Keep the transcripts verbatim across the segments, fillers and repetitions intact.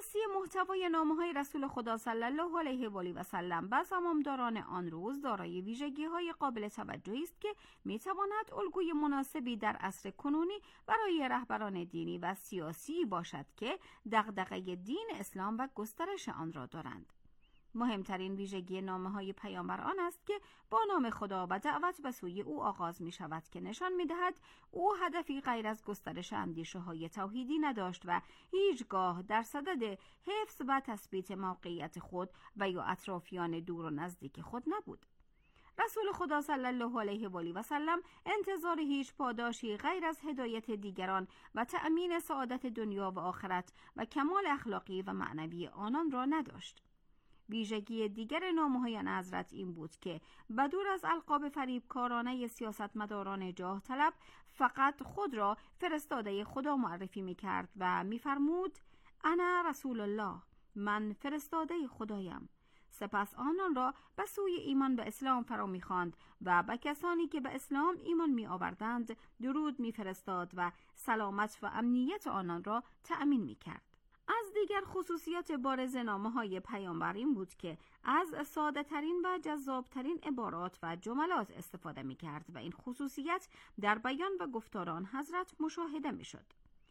بررسی محتوای نامه‌های رسول خدا صلی الله علیه و آله و سلم و زمامداران آن روز دارای ویژگی‌های قابل توجهی است که می‌تواند الگوی مناسبی در عصر کنونی برای رهبران دینی و سیاسی باشد که دغدغه دین اسلام و گسترش آن را دارند. مهمترین ویژگی نامه‌های پیامبر آن است که با نام خدا و دعوت به سوی او آغاز می شود که نشان می دهد او هدفی غیر از گسترش اندیشه‌های توحیدی نداشت و هیچگاه در صدد حفظ و تثبیت موقعیت خود و یا اطرافیان دور و نزدیک خود نبود. رسول خدا صلی الله علیه و آله و سلم انتظار هیچ پاداشی غیر از هدایت دیگران و تأمین سعادت دنیا و آخرت و کمال اخلاقی و معنوی آنان را نداشت. ویژگی دیگر نامه‌های آن حضرت این بود که بدور از القاب فریبکارانه سیاستمداران جاه طلب فقط خود را فرستاده خدا معرفی می‌کرد و می‌فرمود انا رسول الله، من فرستاده خدایم. سپس آنان را به سوی ایمان به اسلام فرا می‌خواند و به کسانی که به اسلام ایمان می‌آوردند درود می‌فرستاد و سلامت و امنیت آنان را تأمین می‌کرد. از دیگر خصوصیات بارز نامه‌های پیامبر این بود که از ساده‌ترین و جذاب‌ترین عبارات و جملات استفاده می‌کرد و این خصوصیت در بیان و گفتار آن حضرت مشاهده می‌شد.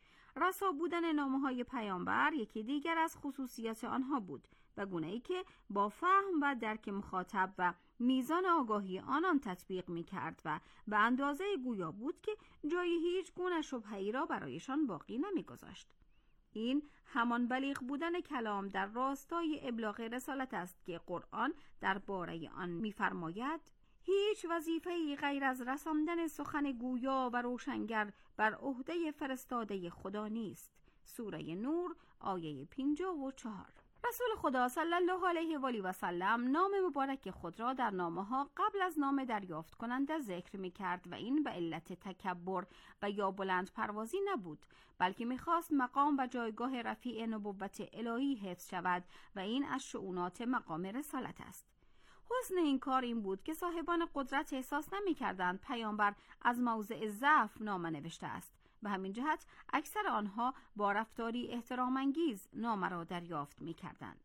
رسا بودن نامه‌های پیامبر یکی دیگر از خصوصیات آنها بود، به گونه‌ای که با فهم و درک مخاطب و میزان آگاهی آنان تطبیق می‌کرد و به اندازه گویا بود که جای هیچ گونه شبهه‌ای را برایشان باقی نمی‌گذاشت. این همان بلیغ بودن کلام در راستای ابلاغ رسالت است که قرآن درباره آن می‌فرماید هیچ وظیفه‌ای غیر از رساندن سخن گویا و روشنگر بر عهده فرستاده خدا نیست. سوره نور آیه پنجاه و چهار. رسول خدا صلی الله علیه و آله و سلم نام مبارک خود را در نامه‌ها قبل از نام دریافت کننده ذکر می‌کرد و این به علت تکبر و یا بلند پروازی نبود، بلکه می‌خواست مقام و جایگاه رفیع نبوت الهی حفظ شود و این از شؤونات مقام رسالت است. حسن این کار این بود که صاحبان قدرت احساس نمی‌کردند پیامبر از موضع ضعف نامه نوشته است. به همین جهت اکثر آنها با رفتاری احترام انگیز نامه را دریافت می کردند.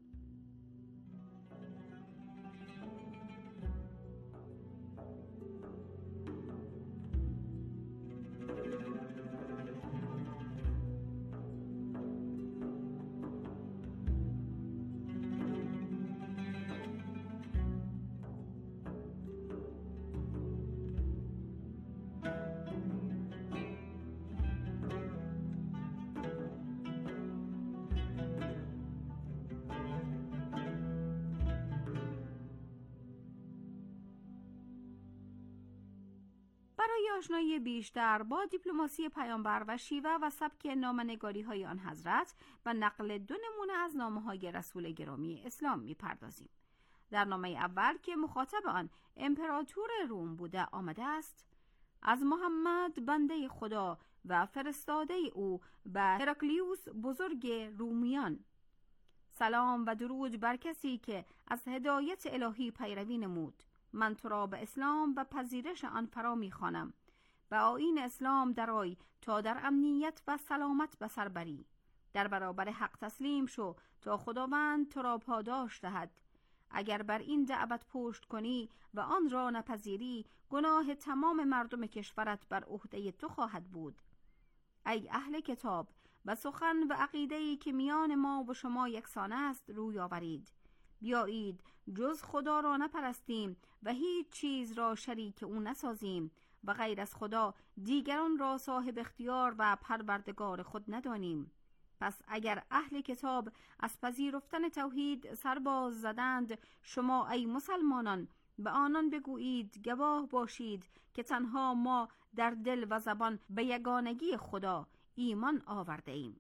برای آشنایی بیشتر با دیپلماسی پیامبر و شیوه و سبک نامه‌نگاری های آن حضرت و نقل دو نمونه از نامه‌های رسول گرامی اسلام می‌پردازیم. در نامه اول که مخاطب آن امپراتور روم بوده آمده است: از محمد بنده خدا و فرستاده او به هرکلیوس بزرگ رومیان، سلام و درود بر کسی که از هدایت الهی پیروی نمود. من تو را به اسلام و پذیرش آن فرا می‌خوانم. به آیین اسلام درآی تا در امنیت و سلامت به سر بری. در برابر حق تسلیم شو تا خداوند تو را پاداش دهد. اگر بر این دعوت پشت کنی و آن را نپذیری، گناه تمام مردم کشورت بر عهده تو خواهد بود. ای اهل کتاب، و سخن و عقیده‌ای که میان ما و شما یکسان است روی آورید. بیایید جز خدا را نپرستیم و هیچ چیز را شریک او نسازیم و غیر از خدا دیگران را صاحب اختیار و پروردگار خود ندانیم. پس اگر اهل کتاب از پذیرفتن توحید سرباز زدند، شما ای مسلمانان به آنان بگویید گواه باشید که تنها ما در دل و زبان به یگانگی خدا ایمان آورده ایم.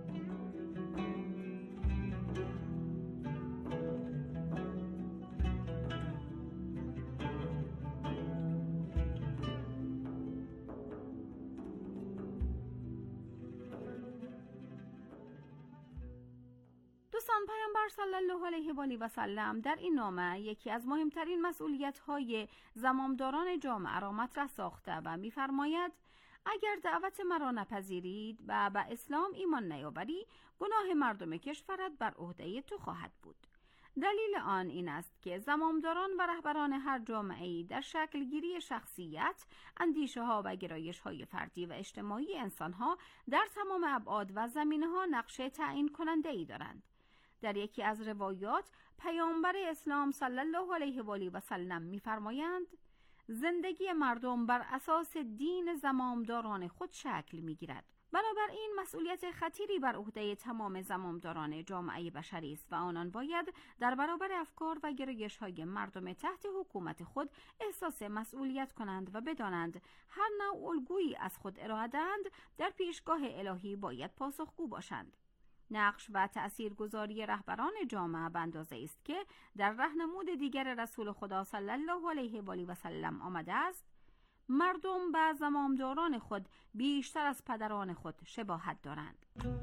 دوستان، پیامبر صلی الله علیه و آله و سلم در این نامه یکی از مهمترین مسئولیت‌های زمامداران جامعه را مطرح ساخته و می‌فرماید: اگر دعوت مرا نپذیرید و به اسلام ایمان نیاوری، گناه مردم کشورت بر عهده تو خواهد بود. دلیل آن این است که زمامداران و رهبران هر جامعه‌ای در شکلگیری شخصیت، اندیشه‌ها و گرایش‌های فردی و اجتماعی انسان‌ها در تمام ابعاد و زمینه‌ها نقش تعیین کننده‌ای دارند. در یکی از روایات پیامبر اسلام صلی الله علیه و آله و سلم می‌فرمایند: زندگی مردم بر اساس دین زمامداران خود شکل می‌گیرد. بنابراین مسئولیت خطیری بر عهده تمام زمامداران جامعه بشری است و آنان باید در برابر افکار و گرایش‌های مردم تحت حکومت خود احساس مسئولیت کنند و بدانند هر نوع الگویی از خود ارائه دهند در پیشگاه الهی باید پاسخگو باشند. نقش و تأثیرگذاری رهبران جامعه به اندازه است که در راهنمود دیگر رسول خدا صلی الله علیه و آله و سلم آمده است: مردم به زمامداران خود بیشتر از پدران خود شباهت دارند.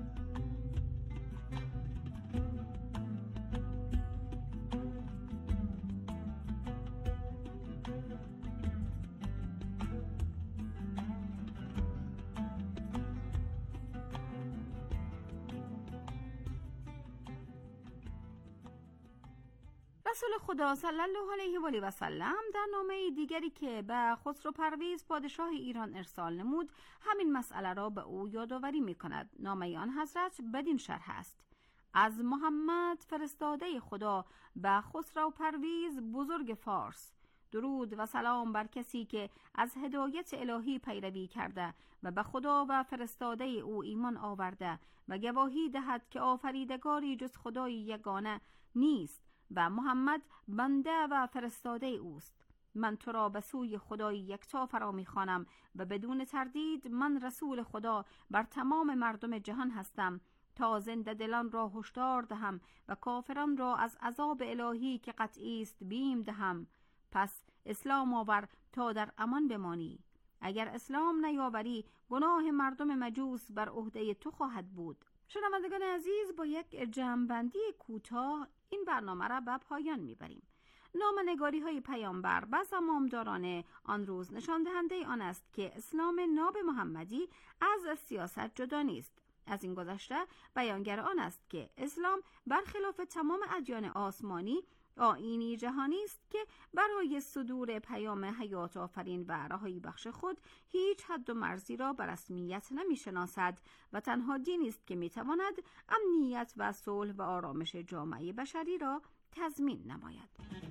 رسول خدا صلی الله علیه و آله و سلم در نامه دیگری که به خسرو پرویز پادشاه ایران ارسال نمود همین مسئله را به او یادآوری می‌کند. نامه آن حضرت بدین شرح است: از محمد فرستاده خدا به خسرو پرویز بزرگ فارس، درود و سلام بر کسی که از هدایت الهی پیروی کرده و به خدا و فرستاده او ایمان آورده و گواهی دهد که آفریدگاری جز خدای یگانه نیست و محمد بنده و فرستاده اوست. من تو را به سوی خدای یکتا فرا می‌خوانم و بدون تردید من رسول خدا بر تمام مردم جهان هستم تا زنده دلان را هشدار دهم و کافران را از عذاب الهی که قطعی است بیم دهم. پس اسلام آور تا در امان بمانی. اگر اسلام نیاوری گناه مردم مجوس بر عهده تو خواهد بود. شنوندگان عزیز، با یک جمع‌بندی کوتاه این برنامه را به پایان میبریم. نامه‌نگاری های پیامبر به زمامداران آن روز نشان دهنده آن است که اسلام ناب محمدی از سیاست جدا نیست. از این گذشته بیانگر آن است که اسلام برخلاف تمام ادیان آسمانی آیینی جهانی است که برای صدور پیام حیات آفرین و رهایی بخش خود هیچ حد و مرزی را به رسمیت نمی شناسد و تنها دینی است که می تواند امنیت و صلح و آرامش جامعه بشری را تضمین نماید.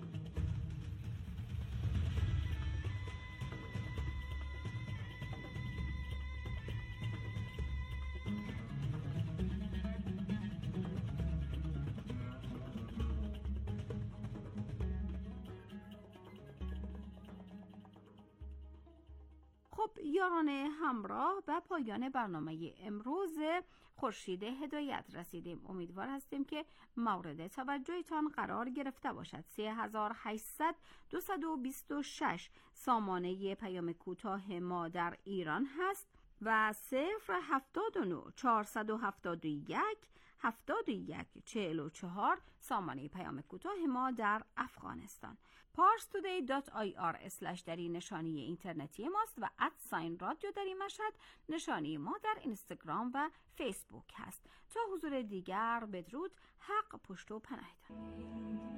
خب یاران همراه، به پایان برنامه امروز خورشید هدایت رسیدیم. امیدوار هستیم که مورد توجهتان قرار گرفته باشد. سه هزار و هشتصد دویست و بیست و شش سامانه پیام کوتاه ما در ایران هست و صفر هفتاد و نه چهارصد و هفتاد و یک هفتاد و یک چهل و چهار سامانه پیام کوتاه ما در افغانستان. پارس تودی دات آی آر اسلش در این نشانی اینترنتی ماست و ات ساین رادیو در این مشهد نشانی ما در اینستاگرام و فیسبوک هست. تا حضور دیگر بدرود، حق پشت و پناهتان.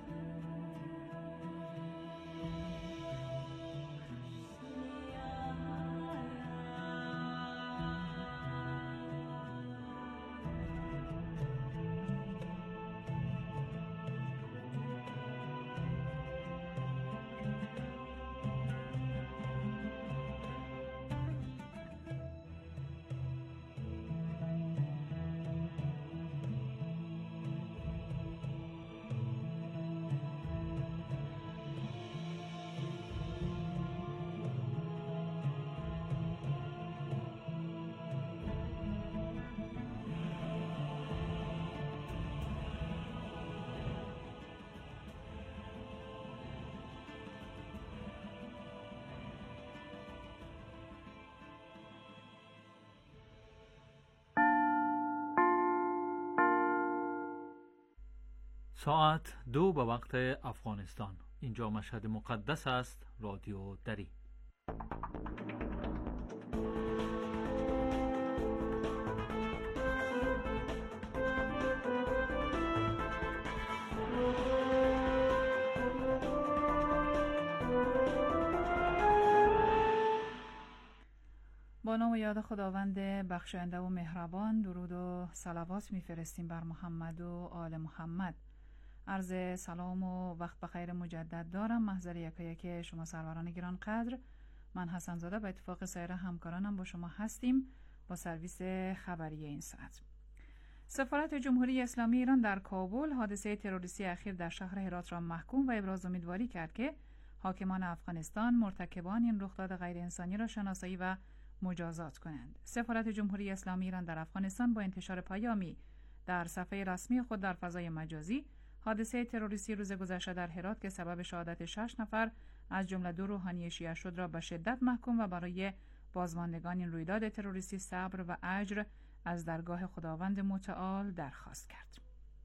ساعت دو به وقت افغانستان. اینجا مشهد مقدس است. رادیو دری. یاد خداوند بخشاینده و مهربان درود و صلوات میفرستیم بر محمد و آل محمد. عرض سلام و وقت بخیر مجدد دارم محضر یکایک شما سروران گران قدر. من حسن زاده به اتفاق سایر همکارانم با شما هستیم با سرویس خبری این ساعت. سفارت جمهوری اسلامی ایران در کابل حادثه تروریستی اخیر در شهر هرات را محکوم و ابراز امیدواری کرد که حاکمان افغانستان مرتکبان این رخداد غیر انسانی را شناسایی و مجازات کنند. سفارت جمهوری اسلامی ایران در افغانستان با انتشار پیامی در صفحه رسمی خود در فضای مجازی حادثه تروریستی روز گذشته در هرات که سبب شهادت شش نفر از جمله دو روحانی شیعه شد را به شدت محکوم و برای بازماندگان این رویداد تروریستی صبر و اجر از درگاه خداوند متعال درخواست کرد.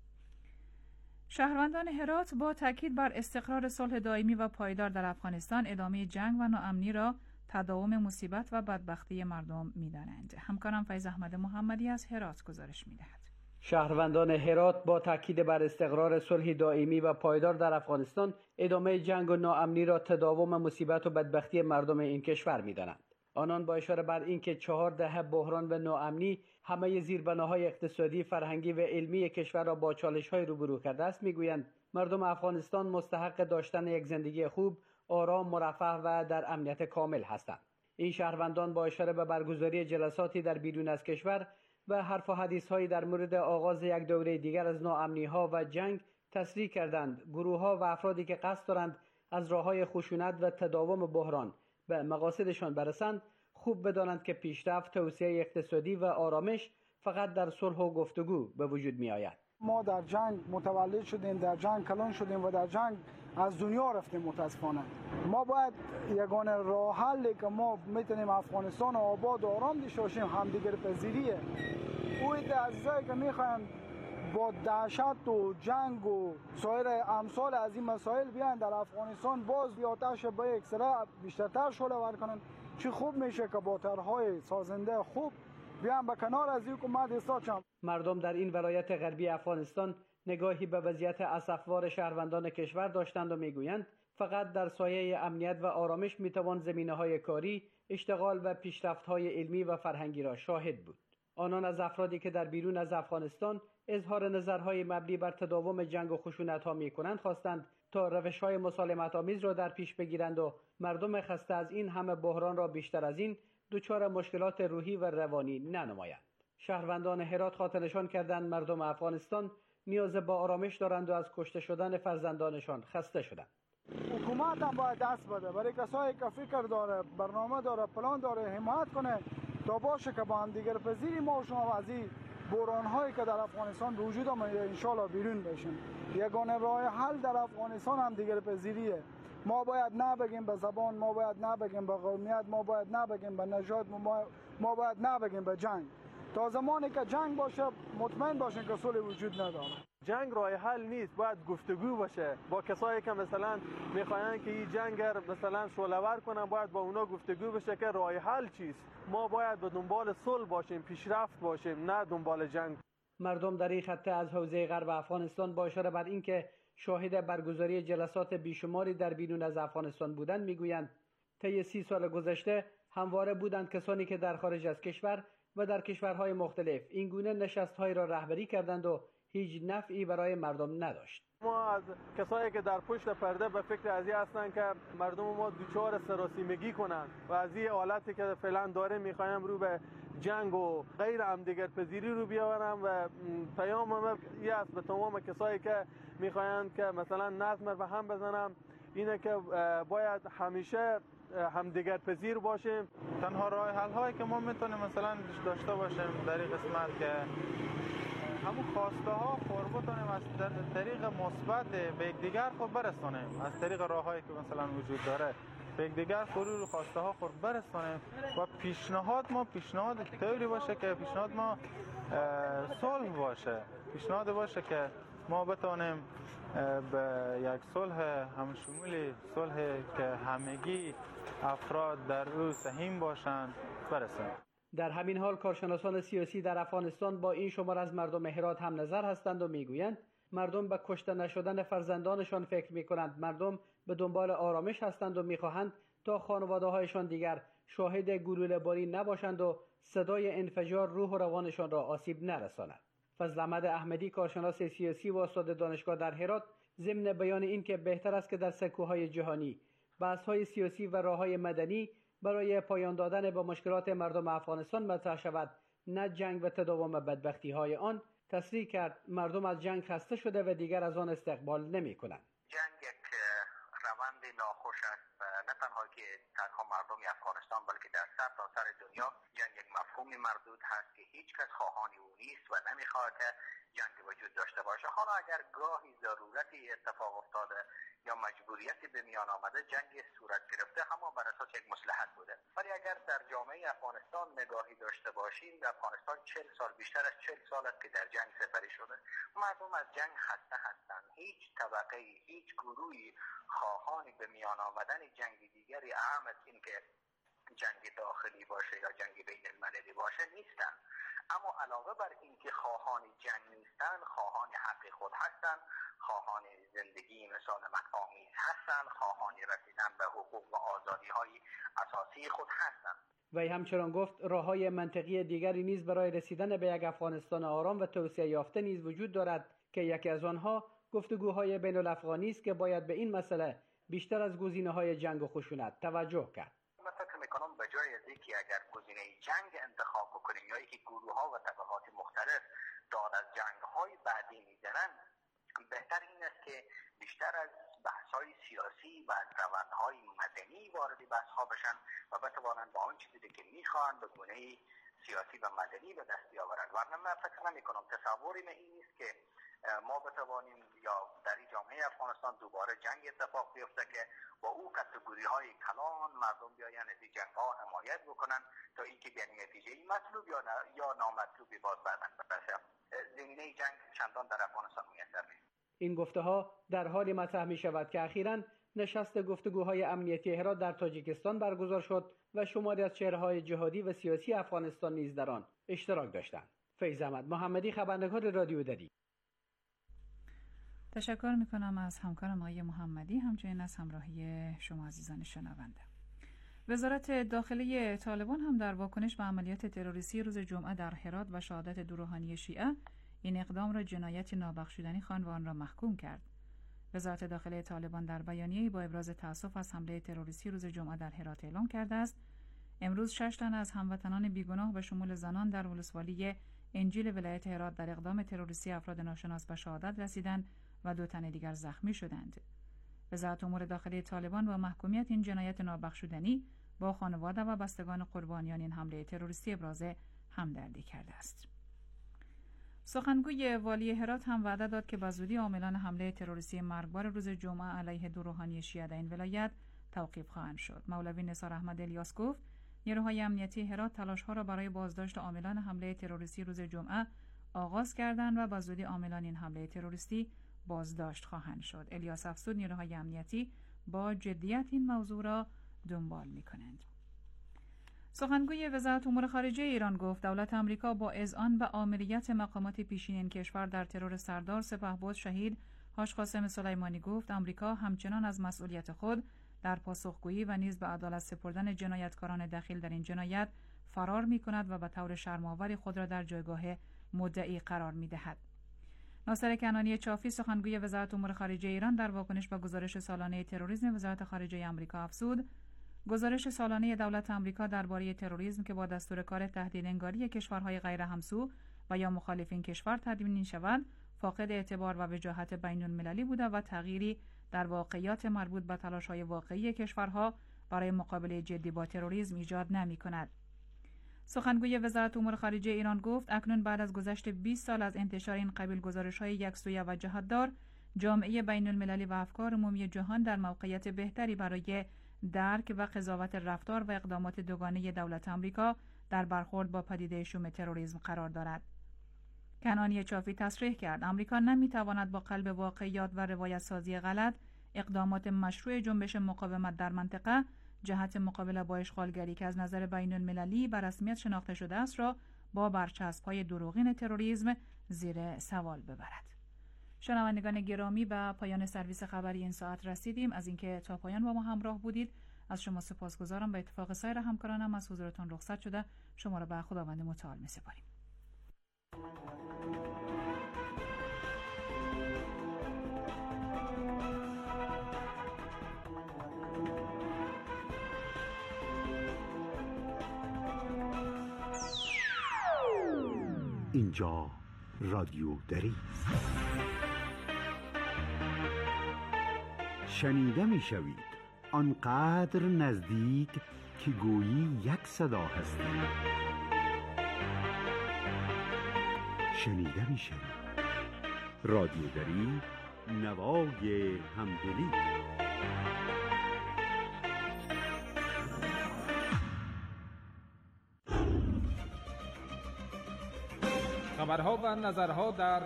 شهروندان هرات با تاکید بر استقرار صلح دائمی و پایدار در افغانستان ادامه جنگ و ناامنی را تداوم مصیبت و بدبختی مردم می‌دانند. همکارم فیض احمد محمدی از هرات گزارش می‌دهد. شهروندان هرات با تاکید بر استقرار صلح دائمی و پایدار در افغانستان ادامه جنگ و ناامنی را تداوم مصیبت و بدبختی مردم این کشور می‌دانند. آنان با اشاره بر اینکه چهار دهه بحران و ناامنی همه زیربناهای اقتصادی، فرهنگی و علمی کشور را با چالش‌های روبرو کرده است میگویند مردم افغانستان مستحق داشتن یک زندگی خوب، آرام، مرفه و در امنیت کامل هستند. این شهروندان با اشاره به برگزاری جلساتی در بیرون از کشور و حرف و حدیث‌هایی در مورد آغاز یک دوره دیگر از ناامنی‌ها و جنگ تصریح کردند گروه‌ها و افرادی که قصد دارند از راه‌های خشونت و تداوم بحران به مقاصدشان برسند خوب بدانند که پیشرفت، توسعه اقتصادی و آرامش فقط در صلح و گفتگو به وجود می آید. ما در جنگ متولد شدیم، در جنگ کلان شدیم و در جنگ از دنیا رفتیم. متاسفانه ما باید یگانه راه حلی که ما میتونیم افغانستان آباد و آرام داشته باشیم همدیگر پذیریه. اوی عزیزایی که میخوایم با دهشت و جنگ و سایر امثال از این مسائل بیان در افغانستان باز آتش به یک سره بیشترتر شعله ور کنن، چه خوب میشه که با طرح‌های سازنده خوب بیان به کنار از این حکومت استاد. مردم در این ولایت غربی افغانستان نگاهی به وضعیت اسفبار شهروندان کشور داشتند و میگویند فقط در سایه امنیت و آرامش میتوان زمینه‌های کاری، اشتغال و پیشرفت‌های علمی و فرهنگی را شاهد بود. آنان از افرادی که در بیرون از افغانستان اظهار نظرهای مبنی بر تداوم جنگ و خشونت‌ها می‌کنند خواستند تا روش‌های مسالمت‌آمیز را در پیش بگیرند و مردم خسته از این همه بحران را بیشتر از این دچار مشکلات روحی و روانی ننمایند. شهروندان هرات خاطرنشان کردند مردم افغانستان نیاز به آرامش دارند و از کشته شدن فرزندانشان خسته شدند. حکومت هم باید دست بده برای کسایی که فکر داره، برنامه داره، پلان داره، حمایت کنه تا باشه که با هم دیگر پذیری ما و شما از این بحران هایی که در افغانستان وجود داره ان شاء الله بیرون بشیم. یگانه راه حل در افغانستان هم دیگر پذیریه. ما باید نه بگیم به زبان، ما باید نه بگیم به قومیت، ما باید نه بگیم به نژاد، ما, ما باید نه بگیم به جنگ. تا زمانی که جنگ باشه مطمئن باشین که صلح وجود نداره. جنگ راه حل نیست، باید گفتگو باشه با کسایی که مثلا میخواین که این جنگ مثلا شعله‌ور کنن، باید با اونا گفتگو بشه که راه حل چیست. ما باید به دنبال صلح باشیم، پیشرفت باشیم، نه دنبال جنگ. مردم در این خطه از حوزه غرب افغانستان با اشاره بر اینکه شاهد برگزاری جلسات بیشماری در بیرون از افغانستان بودند میگویند طی سی سال گذشته همواره بودند کسانی که در خارج از کشور و در کشورهای مختلف این گونه نشست‌های را رهبری کردند و هیچ نفعی برای مردم نداشت. ما از کسایی که در پشت پرده به فکر از این هستند که مردم ما دوچار سراسیمگی کنند و از این حالتی که فعلا داره میخوایم رو به جنگ و غیر همدیگر پذیری رو بیاورم و پیام ما این است به تمام کسایی که میخواین که مثلا نظم به هم بزنم اینه که باید همیشه همدیگر پذیر باشیم. تنها راه حل هایی که ما میتونیم مثلا داشته باشیم در این قسمت که همون خواسته ها خود بتونیم از طریق مثبت به یکدیگر خود برسونیم، از طریق راههایی که مثلا وجود داره به یکدیگر خود خواسته ها خود برسونیم و پیشنهاد ما پیشنهاد طوری باشه که پیشنهاد ما صلح باشه، پیشنهاد باشه که ما بتونیم به یک صلح همشمولی، صلح که همگی افراد در او سهیم باشند برسیم. در همین حال کارشناسان سیاسی در افغانستان با این شمار از مردم هرات هم نظر هستند و میگویند مردم به کشته نشدن فرزندانشان فکر میکنند، مردم به دنبال آرامش هستند و میخواهند تا خانواده‌هایشان دیگر شاهد گلوله‌باری نباشند و صدای انفجار روح و روانشان را آسیب نرساند. فضل احمد احمدی، کارشناس سیاسی و استاد دانشگاه در هرات، ضمن بیان این که بهتر است که در سکوهای جهانی بحث‌های سیاسی و راه‌های مدنی برای پایان دادن به مشکلات مردم افغانستان مطرح شود، نه جنگ و تداوم بدبختی‌های آن، تصریح کرد مردم از جنگ خسته شده و دیگر از آن استقبال نمی‌کنند. جنگ یک روند ناخوش است، نه تنها که تنها مردم افغانستان بلکه در سر تا سر دنیا جنگ یک مفهوم مردود هست که هیچ کس خواهان او نیست و نمیخواد که جنگ وجود داشته باشه. حالا اگر گاهی ضرورتی اتفاق افتاده یا مجبوریتی به میان آمده جنگ صورت گرفته، اما بر اساس یک مصلحت بوده. ولی اگر در جامعه افغانستان نگاهی داشته باشیم، افغانستان چهل سال بیشتر از چهل سال است که در جنگ سپری شده. مردم از جنگ خسته هستند. هیچ طبقه، هیچ گروهی خواهان به میان آمدن جنگ دیگری اهم از این که جنگ داخلی باشه یا جنگ بین المللی باشه نیستن. اما علاوه بر این که خواهان جنگ نیستن، خواهان حق خود هستن، خواهان زندگی مسالمت آمیز هستن، خواهان رسیدن به حقوق و آزادی های اساسی خود هستن. وی همچنان گفت راه‌های منطقی دیگری نیز برای رسیدن به یک افغانستان آرام و توسعه یافته نیز وجود دارد که یکی از آنها گفتگوهای بین الافغانی است که باید به این مسئله بیشتر از گزینه‌های جنگ و خشونت توجه کرد. من فکر می‌کنم به جای از اینکه اگر گزینه جنگ انتخاب بکنیم یا اینکه گروه‌ها و طبقات مختلف داد از جنگ‌های بعدی می‌زنن، بهتر این است که بیشتر از بحث‌های سیاسی و از روندهای مدنی وارد بحث‌ها بشن و بتوانند با آن چیزی که می‌خواهند به گونه سیاسی و مدنی به دست بیاورند. ورنه من فکر نمی‌کنم، تصوری من این نیست که ما بتوانیم یا در این جامعه افغانستان دوباره جنگ اتفاق بیفته که با او کاتگوری‌های کلان مردم بیاین از این جنگ‌ها حمایت بکنن تا اینکه به نتیجه مطلوب یا یا نامطلوبی باز بعداً برسه. زمینه جنگ چندان در افغانستان میسر نیست. این گفته‌ها در حالی مطرح می‌شود که اخیراً نشست گفتگوهای امنیتی هرات در تاجیکستان برگزار شد و شماری از چهره‌های جهادی و سیاسی افغانستان نیز در آن اشتراک داشتند. فیض احمد محمدی، خبرنگار رادیو دری. تشکر میکنم از همکارم آقای محمدی، همچنین از همراهی شما عزیزان شنونده. وزارت داخلی طالبان هم در واکنش به عملیات تروریستی روز جمعه در هرات و شهادت دو روحانی شیعه این اقدام را جنایت نابخشودنی خواند و آن را محکوم کرد. وزارت داخلی طالبان در بیانیه‌ای با ابراز تأسف از حمله تروریستی روز جمعه در هرات اعلام کرده است امروز شش تن از هموطنان بیگناه به شمول زنان در ولسوالی انجیل ولایت هرات در اقدام تروریستی افراد ناشناس به شهادت رسیدند و دو تن دیگر زخمی شدند. وزارت امور داخلی طالبان با محکومیت این جنایت نابخشودنی با خانواده و بستگان قربانیان این حمله تروریستی ابراز همدردی کرده است. سخنگوی والی هرات هم وعده داد که بزودی عاملان حمله تروریستی مرگبار روز جمعه علیه دو روحانی شیعه در این ولایت توقیف خواهند شد. مولوی نثار احمد الیاس گفت نیروهای امنیتی هرات تلاش‌ها را برای بازداشت عاملان حمله تروریستی روز جمعه آغاز کردند و بزودی عاملان این حمله تروریستی بازداشت خواهند شد. الیاس افزود نیروهای امنیتی با جدیت این موضوع را دنبال می‌کنند. سخنگوی وزارت امور خارجه ایران گفت دولت آمریکا با اذعان و آمریت مقامات پیشین این کشور در ترور سردار سپهبد شهید حاج قاسم سلیمانی گفت آمریکا همچنان از مسئولیت خود در پاسخگویی و نیز به عدالت سپردن جنایتکاران دخیل در این جنایت فرار می‌کند و به طور شرم‌آوری خود را در جایگاه مدعی قرار می‌دهد. ناصر کنعانی چافی سخنگوی وزارت امور خارجه ایران در واکنش به گزارش سالانه تروریسم وزارت خارجه آمریکا افزود گزارش سالانه دولت آمریکا درباره تروریسم که با دستور کار تهدیدانگاری کشورهای غیر همسو و یا مخالفین کشور تدوین شود فاقد اعتبار و وجاهت بین‌المللی بوده و تغییری در واقعیات مربوط به تلاش‌های واقعی کشورها برای مقابله جدی با تروریسم ایجاد نمی‌کند. سخنگوی وزارت امور خارجه ایران گفت اکنون بعد از گذشت بیست سال از انتشار این قبیل گزارش‌های یکسویه و جهت‌دار جامعه بین‌المللی و افکار عمومی جهان در موقعیت بهتری برای درک و قضاوت رفتار و اقدامات دوگانه دولت آمریکا در برخورد با پدیده شوم تروریسم قرار دارد. کنعانی چافی تصریح کرد آمریکا نمی‌تواند با قلب واقعیات و روایت سازی غلط اقدامات مشروع جنبش مقاومت در منطقه جهت مقابله با اشغالگری که از نظر بین‌المللی به رسمیت شناخته شده است را با برچسب‌های دروغین تروریسم زیر سوال ببرد. شنوندگان گرامی به پایان سرویس خبری این ساعت رسیدیم. از اینکه تا پایان با ما همراه بودید از شما سپاسگزارم. به اتفاق سایر همکارانم از حضورتان رخصت شده شما را به خداوند متعال می‌سپاریم. اینجا رادیو دری است. شنیده می شوید آنقدر نزدیک که گویی یک صدا هستی. شنیده می شوید رادیو دری، نوای همدلی. خبرها و نظرها در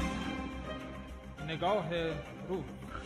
نگاه روز.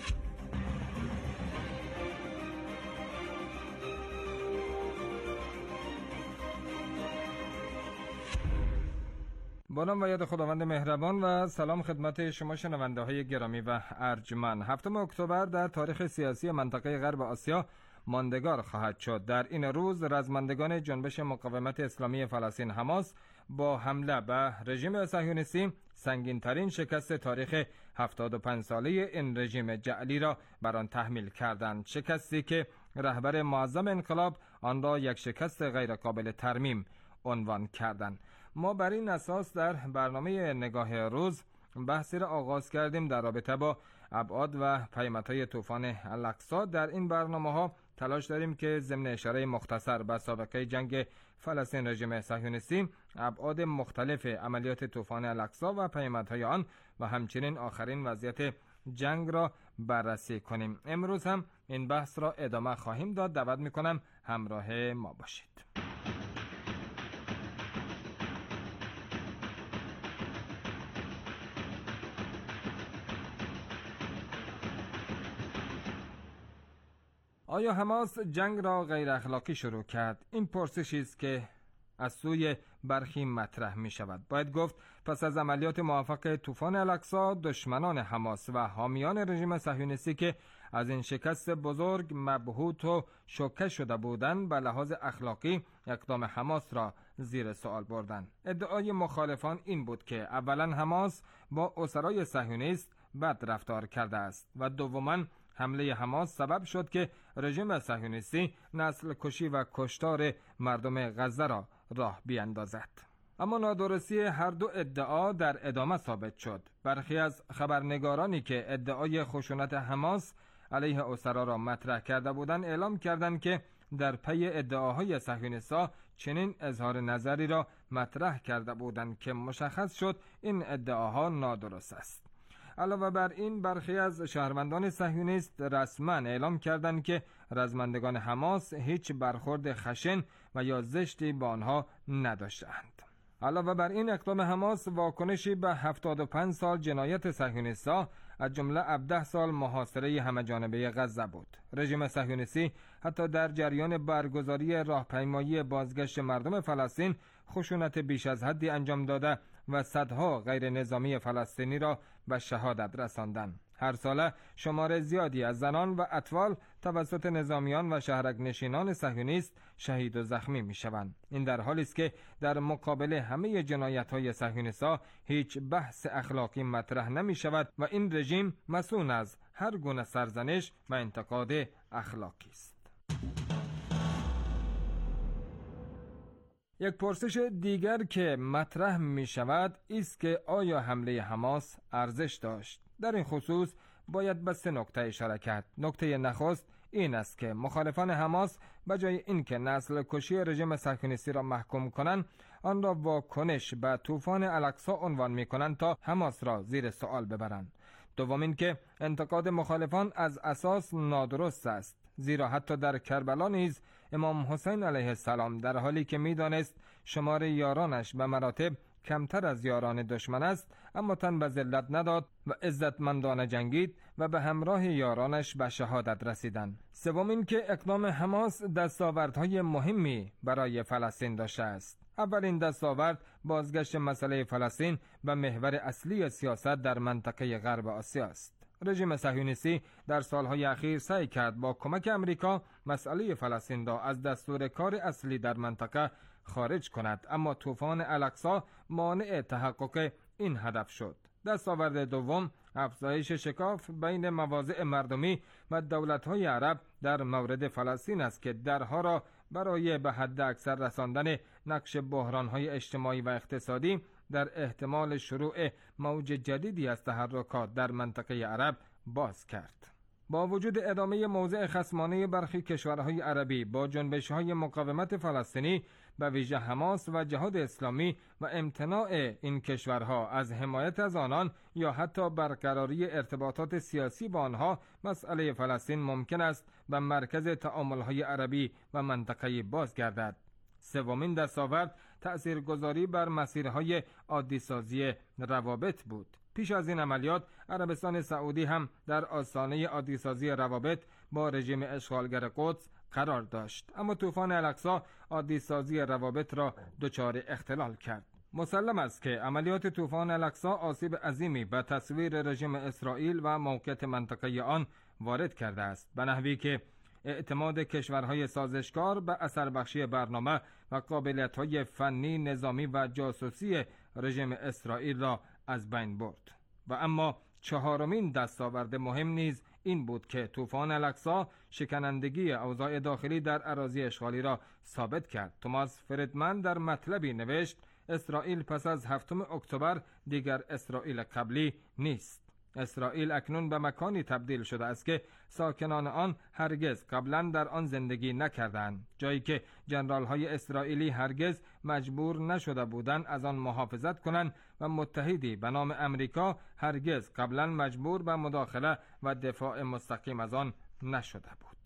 با نام و یاد خداوند مهربان و سلام خدمت شما شنونده های گرامی و ارجمند. هفتم اکتبر در تاریخ سیاسی منطقه غرب آسیا ماندگار خواهد شد. در این روز رزمندگان جنبش مقاومت اسلامی فلسطین حماس با حمله به رژیم صهیونیستی سنگین‌ترین شکست تاریخ هفتاد و پنج ساله این رژیم جعلی را بر آن تحمیل کردند. شکستی که رهبر معظم انقلاب آن را یک شکست غیر قابل ترمیم عنوان کردند. ما بر این اساس در برنامه نگاه روز بحثی را آغاز کردیم در رابطه با ابعاد و پیامدهای طوفان الاقصی. در این برنامه‌ها تلاش داریم که ضمن اشاره مختصر به سابقه جنگ فلسطین رژیم صهیونیستی، ابعاد مختلف عملیات طوفان الاقصی و پیامدهای آن و همچنین آخرین وضعیت جنگ را بررسی کنیم. امروز هم این بحث را ادامه خواهیم داد. دعوت می‌کنم همراه ما باشید. آیا حماس جنگ را غیر اخلاقی شروع کرد؟ این پرسشی است که از سوی برخی مطرح می شود. باید گفت پس از عملیات موفق طوفان الاقصی، دشمنان حماس و حامیان رژیم صهیونیستی که از این شکست بزرگ مبهوت و شوکه شده بودند، به لحاظ اخلاقی اقدام حماس را زیر سوال بردند. ادعای مخالفان این بود که اولا حماس با اسرای صهیونیست بد رفتار کرده است و دوما حمله حماس سبب شد که رژیم صهیونیستی نسل کشی و کشتار مردم غزه را راه بیاندازد. اما نادرستی هر دو ادعا در ادامه ثابت شد. برخی از خبرنگارانی که ادعای خشونت حماس علیه اسرا را مطرح کرده بودند اعلام کردند که در پی ادعاهای صهیونیست‌ها چنین اظهار نظری را مطرح کرده بودند که مشخص شد این ادعاها نادرست است. علاوه بر این برخی از شهروندان صهیونیست رسما اعلام کردند که رزمندگان حماس هیچ برخورد خشن و یا زشتی با آنها نداشتند. علاوه بر این اقدام حماس واکنشی به هفتاد و پنج سال جنایت صهیونیست‌ها از جمله هفده سال محاصره همه‌جانبه غزه بود. رژیم صهیونیستی حتی در جریان برگزاری راهپیمایی بازگشت مردم فلسطین خشونت بیش از حدی انجام داده و صدها غیر نظامی فلسطینی را به شهادت رساندند. هر ساله شمار زیادی از زنان و اطفال توسط نظامیان و شهرک نشینان صهیونیست شهید و زخمی می شوند. این در حالی است که در مقابل همه جنایت‌های صهیونیست‌ها هیچ بحث اخلاقی مطرح نمی شود و این رژیم مسئول از هر گونه سرزنش و انتقاد اخلاقی است. یک پرسش دیگر که مطرح می شود است که آیا حمله حماس ارزش داشت؟ در این خصوص باید به سه نکته اشاره کرد. نکته نخست این است که مخالفان حماس به جای اینکه نسل کشی رژیم صهیونیستی را محکوم کنند، آن را واکنش به طوفان الاقصی عنوان می کنند تا حماس را زیر سوال ببرند. دوم این که انتقاد مخالفان از اساس نادرست است، زیرا حتی در کربلا نیز امام حسین علیه السلام در حالی که می‌دانست شمار یارانش به مراتب کمتر از یاران دشمن است، اما تن به ذلت نداد و عزتمندانه جنگید و به همراه یارانش به شهادت رسیدند. سوم این که اقدام حماس دستاوردهای مهمی برای فلسطین داشته است. اولین دستاورد بازگشت مسئله فلسطین به محور اصلی سیاست در منطقه غرب آسیا است. رژیم صهیونیستی در سالهای اخیر سعی کرد با کمک امریکا مسئله فلسطین را از دستور کار اصلی در منطقه خارج کند، اما طوفان الاقصی مانع تحقق این هدف شد. دستاورد دوم افزایش شکاف بین مواضع مردمی و دولت‌های عرب در مورد فلسطین است که درها را برای به حد اکثر رساندن نقش بحران‌های اجتماعی و اقتصادی در احتمال شروع موج جدیدی از تحرکات در منطقه عرب باز کرد. با وجود ادامه موضع خصمانه برخی کشورهای عربی با جنبش‌های مقاومت فلسطینی به ویژه حماس و جهاد اسلامی و امتناع این کشورها از حمایت از آنان یا حتی برقراری ارتباطات سیاسی با آنها، مسئله فلسطین ممکن است به مرکز تعامل‌های عربی و منطقه‌ای بازگردد. سومین دستاورد تأثیرگذاری بر مسیرهای عادی‌سازی روابط بود. پیش از این عملیات عربستان سعودی هم در آستانه عادی‌سازی روابط با رژیم اشغالگر قدس قرار داشت، اما طوفان الاقصی عادی‌سازی روابط را دچار اختلال کرد. مسلم است که عملیات طوفان الاقصی آسیب عظیمی به تصویر رژیم اسرائیل و موقعیت منطقه آن وارد کرده است، به نحوی که اعتماد کشورهای سازشکار به اثر بخشی برنامه و قابلیت‌های فنی، نظامی و جاسوسی رژیم اسرائیل را از بین برد. و اما چهارمین دستاورد مهم نیز این بود که طوفان الاقصی شکنندگی اوضاع داخلی در اراضی اشغالی را ثابت کرد. توماس فریدمن در مطلبی نوشت: اسرائیل پس از هفتم اکتبر دیگر اسرائیل قبلی نیست. اسرائیل اکنون به مکانی تبدیل شده است که ساکنان آن هرگز قبلا در آن زندگی نکردند، جایی که جنرال‌های اسرائیلی هرگز مجبور نشده بودند از آن محافظت کنند و متحدی به نام امریکا هرگز قبلا مجبور به مداخله و دفاع مستقیم از آن نشده بود.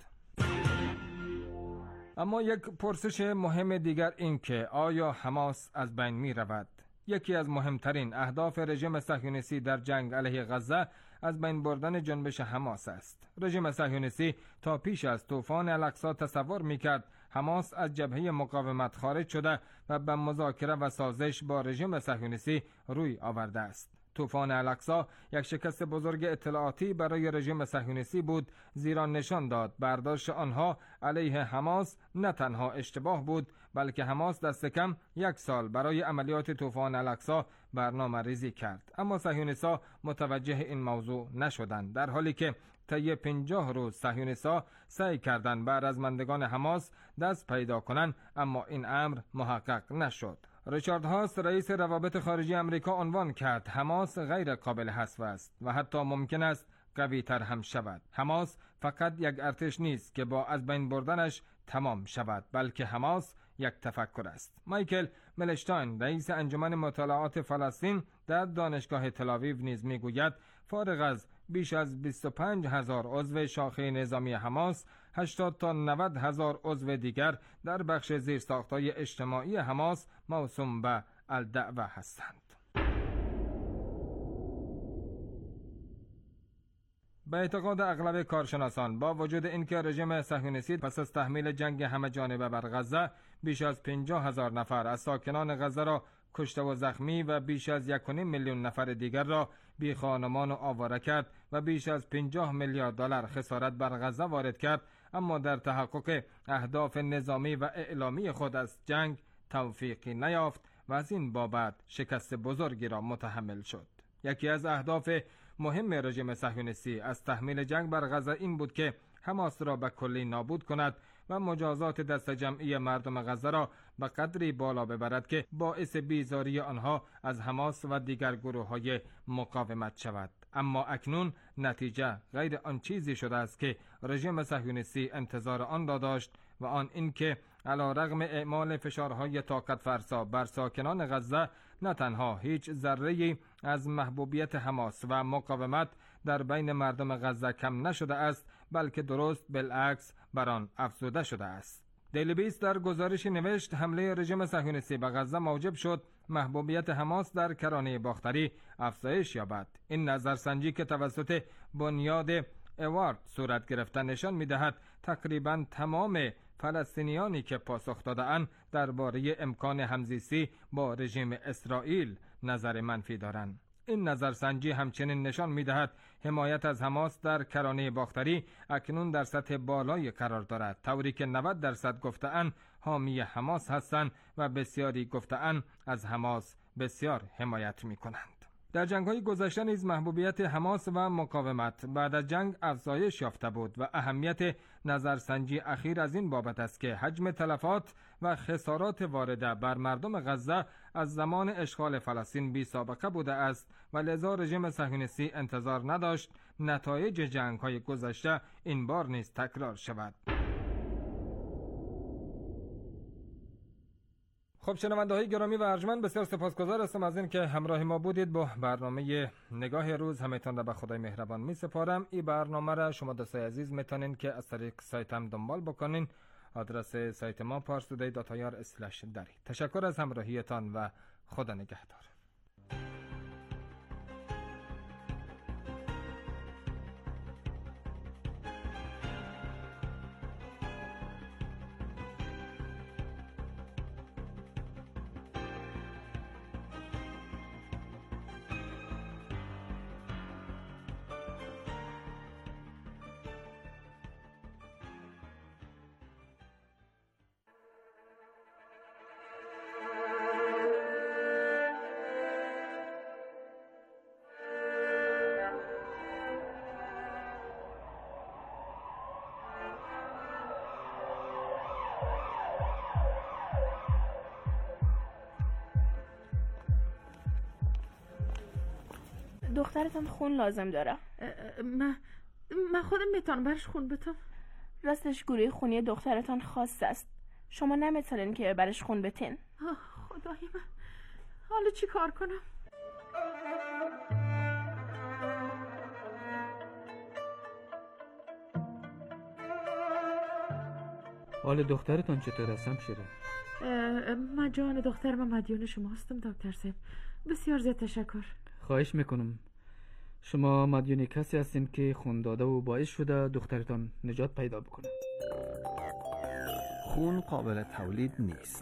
اما یک پرسش مهم دیگر این که آیا حماس از بین می رود؟ یکی از مهمترین اهداف رژیم صهیونیستی در جنگ علیه غزه از بین بردن جنبش حماس است. رژیم صهیونیستی تا پیش از طوفان الاقصی تصور می‌کرد حماس از جبهه مقاومت خارج شده و به مذاکره و سازش با رژیم صهیونیستی روی آورده است. طوفان الاقصی یک شکست بزرگ اطلاعاتی برای رژیم صهیونیستی بود، زیرا نشان داد برداشت آنها علیه حماس نه تنها اشتباه بود، بلکه حماس دست کم یک سال برای عملیات طوفان الاقصی برنامه ریزی کرد. اما صهیونیست‌ها متوجه این موضوع نشدند، در حالی که طی پنجاه روز صهیونیست‌ها سعی کردند بر رزمندگان حماس دست پیدا کنند، اما این امر محقق نشد. ریچارد هاست، رئیس روابط خارجی امریکا، عنوان کرد حماس غیر قابل حذف است و حتی ممکن است قوی تر هم شود. حماس فقط یک ارتش نیست که با از بین بردنش تمام شود، بلکه حماس یک تفکر است. مایکل ملشتاین، رئیس انجمن مطالعات فلسطین در دانشگاه تل‌آویو نیز میگوید فارغ از بیش از بیست و پنج هزار عضو شاخه نظامی حماس، هشتاد تا نود هزار عضو دیگر در بخش زیرساخت‌های اجتماعی حماس موسوم به الدعوه هستند. به اعتقاد اغلب کارشناسان، با وجود اینکه رژیم صهیونیستی پس از تحمیل جنگ همه جانبه بر غزه بیش از پنجاه هزار نفر از ساکنان غزه را کشته و زخمی و بیش از یک و نیم میلیون نفر دیگر را بی خانمان و آواره کرد و بیش از پنجاه میلیارد دلار خسارت بر غزه وارد کرد، اما در تحقق اهداف نظامی و اعلامی خود از جنگ توفیقی نیافت و از این بابت شکست بزرگی را متحمل شد. یکی از اهداف مهم رژیم صهیونیستی از تحمیل جنگ بر غزه این بود که حماس را به کلی نابود کند و مجازات دست جمعی مردم غزه را به قدری بالا ببرد که باعث بیزاری آنها از حماس و دیگر گروه‌های مقاومت شود. اما اکنون نتیجه غیر آن چیزی شده است که رژیم صهیونیستی انتظار آن را داشت و آن این که علیرغم اعمال فشارهای طاقت فرسا بر ساکنان غزه، نه تنها هیچ ذره‌ای از محبوبیت حماس و مقاومت در بین مردم غزه کم نشده است، بلکه درست بالعکس بر آن افزوده شده است. دیلی بیست در گزارشی نوشت حمله رژیم صهیونیستی به غزه موجب شد محبوبیت حماس در کرانه باختری افزایش یابد. این نظرسنجی که توسط بنیاد اوارد صورت گرفته نشان می‌دهد تقریباً تمام فلسطینیانی که پاسخ داده‌اند درباره امکان همزیستی با رژیم اسرائیل نظر منفی دارند. این نظرسنجی همچنین نشان می‌دهد حمایت از حماس در کرانه باختری اکنون در سطح بالای قرار دارد، طوری که نود درصد گفته‌اند حامی حماس هستند و بسیاری گفته‌اند از حماس بسیار حمایت می‌کنند. در جنگ‌های گذشته نیز محبوبیت حماس و مقاومت بعد از جنگ افزایش یافته بود و اهمیت نظرسنجی اخیر از این بابت است که حجم تلفات و خسارات وارده بر مردم غزه از زمان اشغال فلسطین بی سابقه بوده است و لذا رژیم صهیونیستی انتظار نداشت نتایج جنگ‌های گذشته این بار نیز تکرار شود. خب شنونده های گرامی و ارجمند، بسیار سپاسگزار هستم از این که همراه ما بودید. با برنامه نگاه روز همتون را به خدای مهربان می سپارم. این برنامه را شما دوستای عزیز میتونین که از طریق سایتم دنبال بکنین. آدرس سایت ما پارستودی دات آی آر اسلش دری. تشکر از همراهیتان و خدا نگهدار. دخترتان خون لازم داره. من من خودم میتونم برش خون بتم. راستش گروه خونی دخترتان خاص است. شما نمیتونین که برش خون بتین. خدای من، حالا چی کار کنم؟ حال دخترتان چطور است همشیره؟ من جان دخترم مدیون شما هستم دکتر صاحب. بسیار زیاد تشکر. خواهش میکنم. شما مدیون کسی هستین که خون داده و باعث شده دخترتان نجات پیدا بکنه. خون قابل تولید نیست.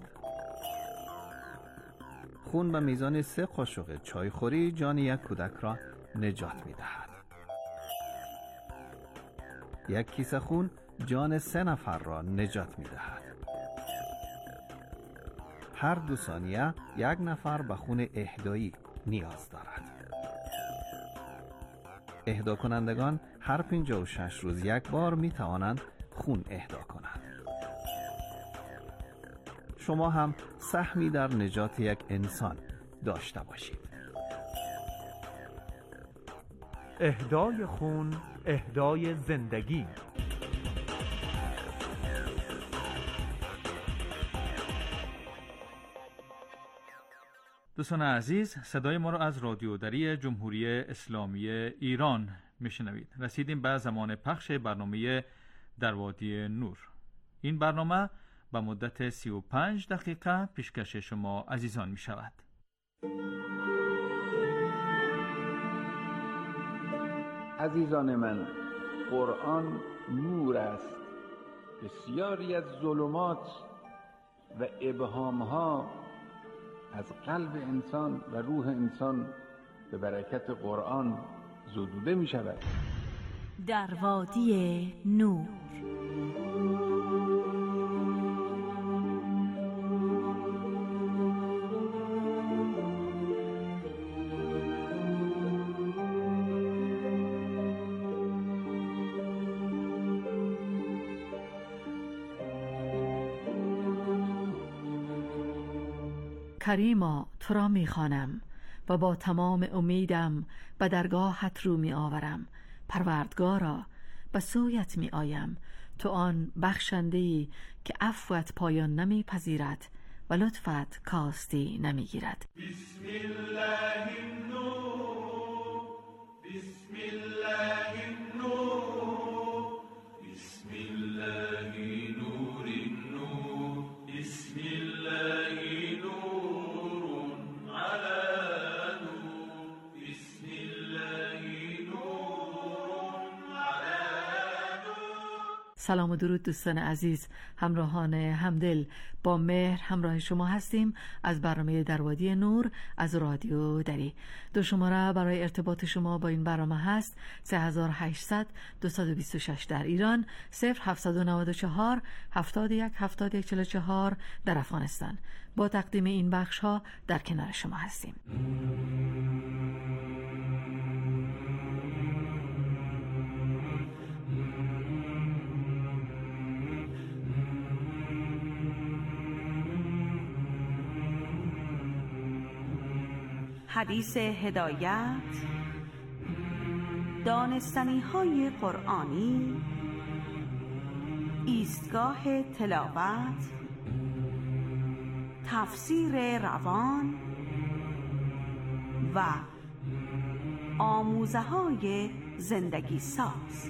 خون به میزان سه قاشق چایخوری جان یک کودک را نجات میدهد. یک کیسه خون جان سه نفر را نجات میدهد. هر دو ثانیه یک نفر به خون اهدایی نیاز دارد. اهدا کنندگان هر پنجاه و شش روز یک بار می توانند خون اهدا کنند. شما هم سهمی در نجات یک انسان داشته باشید. اهدای خون، اهدای زندگی. دوستان عزیز، صدای ما را از رادیو دری جمهوری اسلامی ایران میشنوید. رسیدیم به زمان پخش برنامه در وادی نور. این برنامه به مدت سی و پنج دقیقه پیشکش شما عزیزان می شود. عزیزان من، قرآن نور است. بسیاری از ظلمات و ابهامها از قلب انسان و روح انسان به برکت قرآن زدوده می شود. در وادی نور. کریما، تو را می خوانم و با تمام امیدم به درگاهت رو می آورم. پروردگارا، به سویت می آیم، تو آن بخشنده‌ای که عفوت پایان نمی پذیرد و لطفت کاستی نمی گیرد. بسم الله النور، بسم الله النور، بسم الله نور النور، بسم الله نور على نور، بسم الله نور على نور. سلام و درود دوستان عزیز، همراهان همدل، با مهر همراه شما هستیم از برنامه در وادی نور از رادیو دری. دو شماره برای ارتباط شما با این برنامه هست سه هزار و هشتصد دویست و بیست و شش در ایران، صفر هفتصد و نود و چهار هفتاد و یک هفتاد و یک چهل و چهار در افغانستان. با تقدیم این بخش ها در کنار شما هستیم. حدیث هدایت، دانستنی های قرآنی، ایستگاه تلاوت، تفسیر روان و آموزه های زندگی ساز.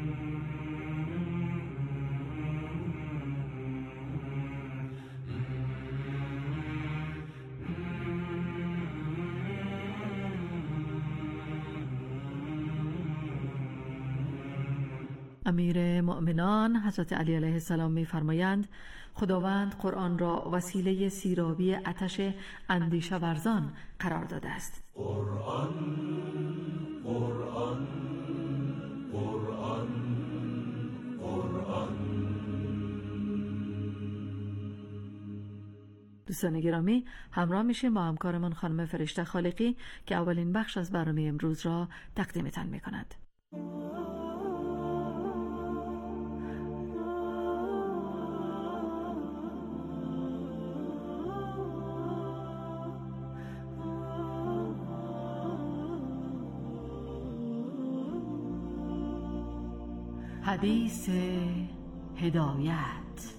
امیر مؤمنان حضرت علی علیه السلام می فرمایند خداوند قرآن را وسیله سیرابی آتش اندیشه ورزان قرار داده است. قرآن قرآن قرآن قرآن. دوستان گرامی، همراه میشیم با همکارمان خانم فرشته خالقی که اولین بخش از برنامه امروز را تقدیمتان میکند. حدیث هدایت.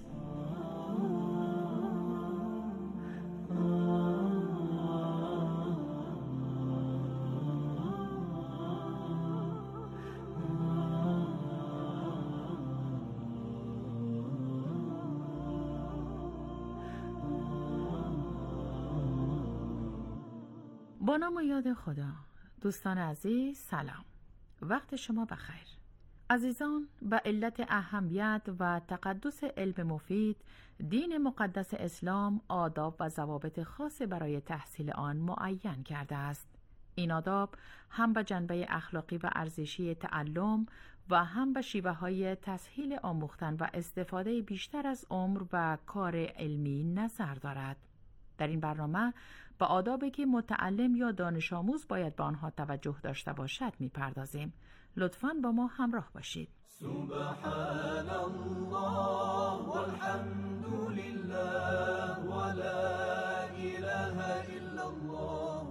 با نام و یاد خدا. دوستان عزیز سلام، وقت شما بخیر. عزیزان، به علت اهمیت و تقدس علم مفید، دین مقدس اسلام آداب و ضوابط خاصی برای تحصیل آن معین کرده است. این آداب هم به جنبه اخلاقی و ارزشی تعلم و هم به شیوه های تسهیل آموختن و استفاده بیشتر از عمر و کار علمی نظر دارد. در این برنامه به آدابی که متعلم یا دانش آموز باید به آنها توجه داشته باشد می‌پردازیم. لطفاً با ما همراه باشید. سبحان الله والحمد لله ولا اله الا الله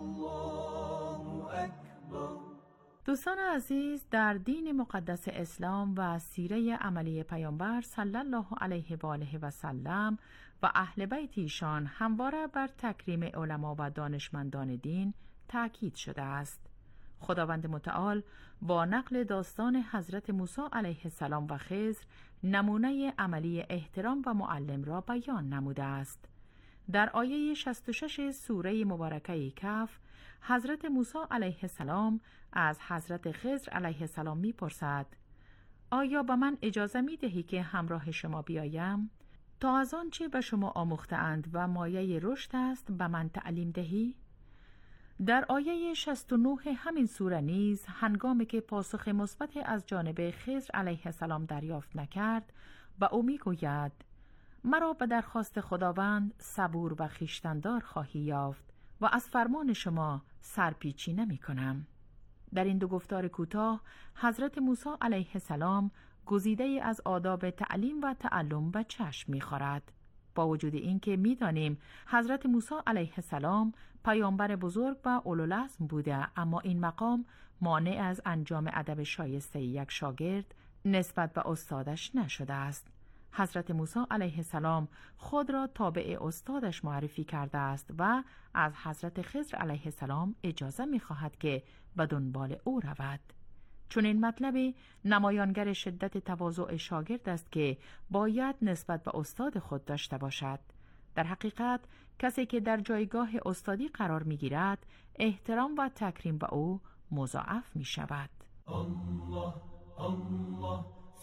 والله اکبر. دوستان عزیز، در دین مقدس اسلام و سیره عملی پیامبر صلی الله علیه و آله و سلم و اهل بیت ایشان همواره بر تکریم علما و دانشمندان دین تأکید شده است. خداوند متعال با نقل داستان حضرت موسی علیه السلام و خضر نمونه عملی احترام و معلم را بیان نموده است. در آیه شصت و شش سوره مبارکه کهف، حضرت موسی علیه السلام از حضرت خضر علیه السلام می پرسد: آیا به من اجازه می دهی که همراه شما بیایم؟ تا از آنچه به شما آموخته‌اند و مایه رشد است به من تعلیم دهی؟ در آیه شصت و نه همین سوره نیز هنگامی که پاسخ مثبت از جانب خضر علیه السلام دریافت نکرد، به او میگوید: مرا به درخواست خداوند صبور و خویشتن‌دار خواهی یافت و از فرمان شما سرپیچی نمی کنم. در این دو گفتار کوتاه حضرت موسی علیه السلام گزیده از آداب تعلیم و تعلم به چشم می‌خورد. با وجود اینکه می‌دانیم حضرت موسی علیه السلام پیامبر بزرگ و اولوالعزم بوده، اما این مقام مانع از انجام ادب شایسته یک شاگرد نسبت به استادش نشده است. حضرت موسی علیه السلام خود را تابع استادش معرفی کرده است و از حضرت خضر علیه السلام اجازه می‌خواهد که به دنبال او رود. چون این مطلب نمایانگر شدت تواضع شاگرد است که باید نسبت به استاد خود داشته باشد. در حقیقت کسی که در جایگاه استادی قرار می‌گیرد، احترام و تکریم به او مضاعف می‌شود. الله الله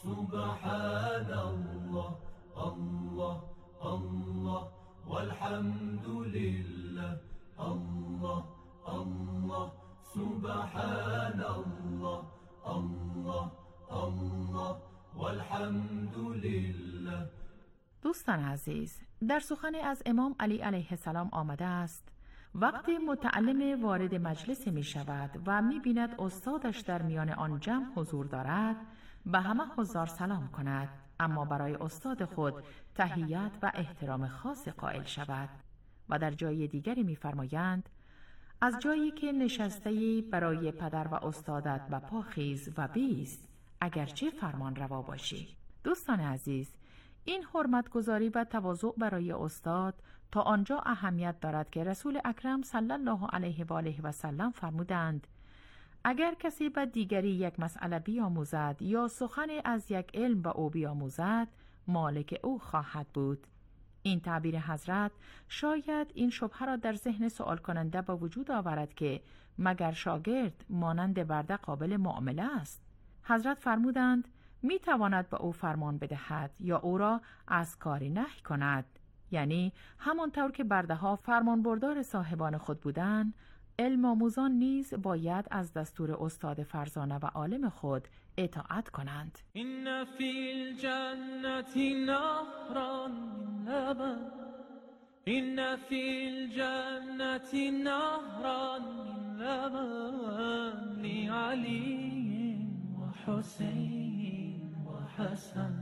سبحان الله الله الله والحمد لله الله الله سبحان الله الله الله والحمد لله. دوستان عزیز، در سخنی از امام علی علیه السلام آمده است: وقتی متعلم وارد مجلس می شود و می بیند استادش در میان آن جمع حضور دارد، به همه حضار سلام کند، اما برای استاد خود تحیت و احترام خاص قائل شود. و در جای دیگری می فرمایند: از جایی که نشسته‌ای برای پدر و استادت به پا خیز و بیست، اگرچه فرمان روا باشی. دوستان عزیز، این حرمتگذاری و تواضع برای استاد تا آنجا اهمیت دارد که رسول اکرم صلی الله علیه و آله و سلم فرمودند: اگر کسی به دیگری یک مسئله بیاموزد یا سخن از یک علم به او بیاموزد، مالک او خواهد بود. این تعبیر حضرت شاید این شبهه را در ذهن سوال کننده به وجود آورد که مگر شاگرد مانند برده قابل معامله است؟ حضرت فرمودند: می تواند به او فرمان بدهد یا او را از کاری نهی کند. یعنی همانطور که برده ها فرمان بردار صاحبان خود بودند، علم آموزان نیز باید از دستور استاد فرزانه و عالم خود اطاعت کنند. این فی الجنت نهرا من لبن این فی الجنت نهرا من لبن لعلی و حسین و حسن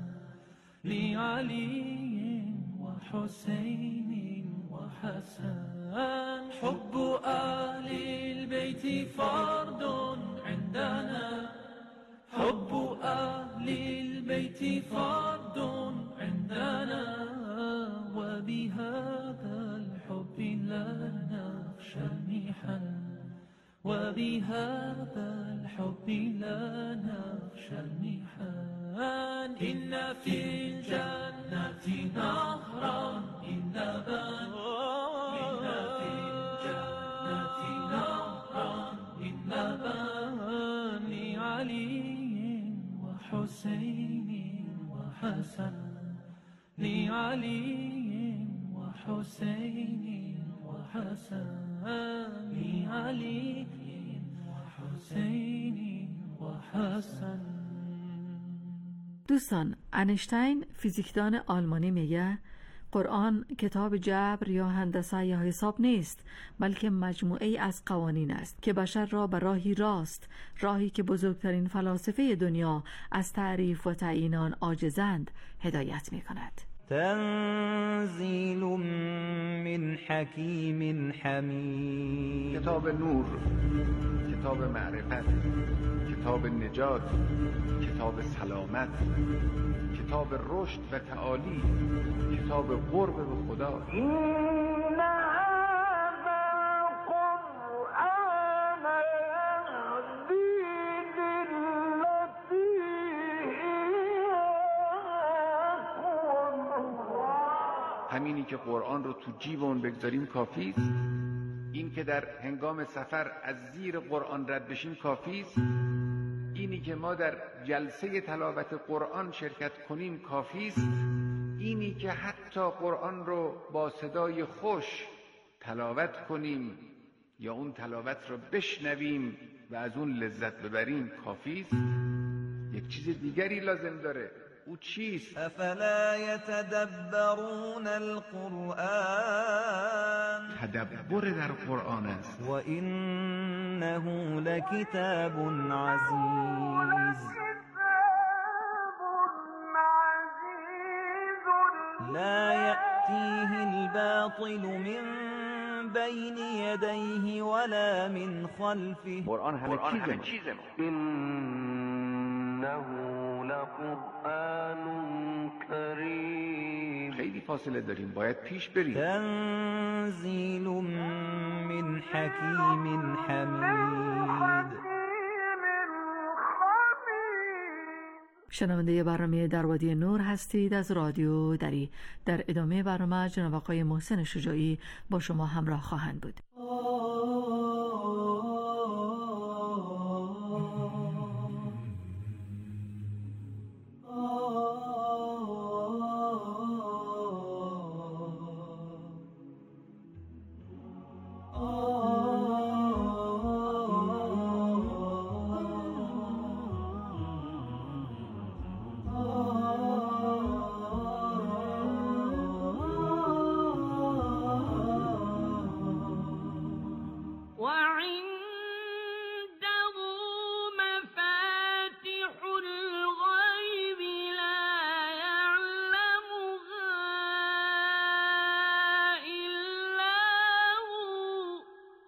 لعلی و حسین و حسن حب أهل البيت فرض عندنا حب أهل البيت فرض عندنا وبهذا الحب لا نخشى المحن وبهذا الحب لا نخشى المحن إن في الجنة نهرا من لبن حسين وحسن لعلي وحسين وحسن لعلي وحسين وحسن. دوستان، انیشتین فیزیکدان آلمانی میگه قرآن کتاب جبر یا هندسه یا حساب نیست، بلکه مجموعه از قوانین است که بشر را به راهی راست، راهی که بزرگترین فلاسفه دنیا از تعریف و تعیین آن عاجزند، هدایت می کند. تنزیل من حکیم حمید. کتاب نور، کتاب معرفت، کتاب نجات، کتاب سلامت، کتاب رشد و تعالی، کتاب قرب به خدا. این هذا القرآن یهدی للتی هی اقوم. همینی که قرآن رو تو جیبمون بگذاریم کافی است. این که در هنگام سفر از زیر قرآن رد بشیم کافی است. اینی که ما در جلسه تلاوت قرآن شرکت کنیم کافی است. اینی که حتی قرآن رو با صدای خوش تلاوت کنیم یا اون تلاوت رو بشنویم و از اون لذت ببریم کافی است. یک چیز دیگری لازم داره. او چیست؟ افلا یتدبرون القرآن. تدبر در قرآن است. و انه لکتاب عزیز لا یأتیه الباطل من بین یدیه ولا من خلفه. قرآن همه چیز ما. انه لقرآن کریم. خیلی فاصله داریم، باید پیش بریم. تنزیل من حکیم حمید. شنونده برنامه در وادی نور هستید از رادیو دری. در ادامه برنامه جناب آقای محسن شجاعی با شما همراه خواهند بود.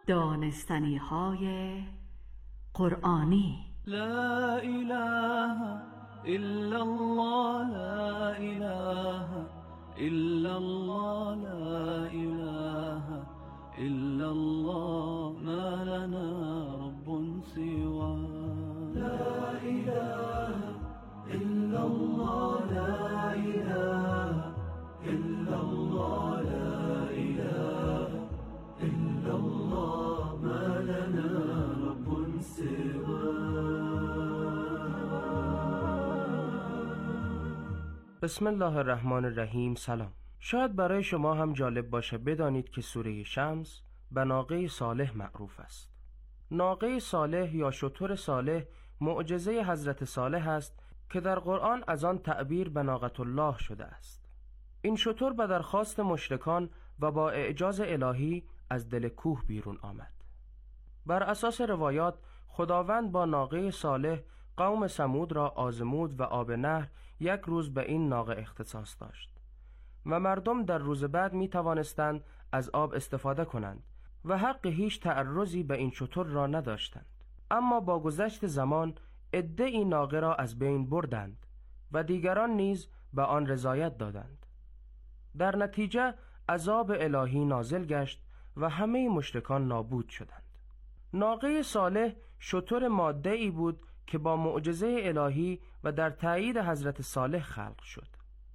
دانستنی های قرآنی. لا اله الا الله، لا اله الا الله، لا اله الا الله، ما لنا رب سواه. لا اله الا الله، لا اله الا الله، لا اله الا الله، ما لنا رب سواه. بسم الله الرحمن الرحیم. سلام. شاید برای شما هم جالب باشه بدانید که سوره شمس به ناقه صالح معروف است. ناقه صالح یا شتر صالح معجزه حضرت صالح است که در قرآن از آن تعبیر به ناقة الله شده است. این شتر به درخواست مشرکان و با اعجاز الهی از دل کوه بیرون آمد. بر اساس روایات خداوند با ناقه صالح قوم ثمود را آزمود و آب نهر یک روز به این ناقه اختصاص داشت و مردم در روز بعد می توانستند از آب استفاده کنند و حق هیچ تعرضی به این شتر را نداشتند. اما با گذشت زمان عده این ناقه را از بین بردند و دیگران نیز به آن رضایت دادند. در نتیجه عذاب الهی نازل گشت و همه مشرکان نابود شدند. ناقه صالح شتر ماده ای بود که با معجزه الهی و در تایید حضرت صالح خلق شد.